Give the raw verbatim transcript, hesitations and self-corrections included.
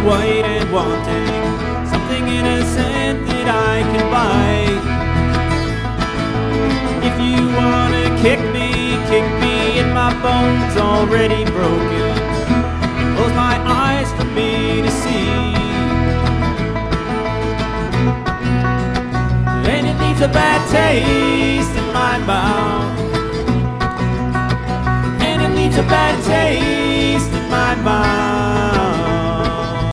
white and wanting something innocent that I can bite. If you wanna kick me, kick me in my bones already broken. Close my eyes for me to see. And it leaves a bad taste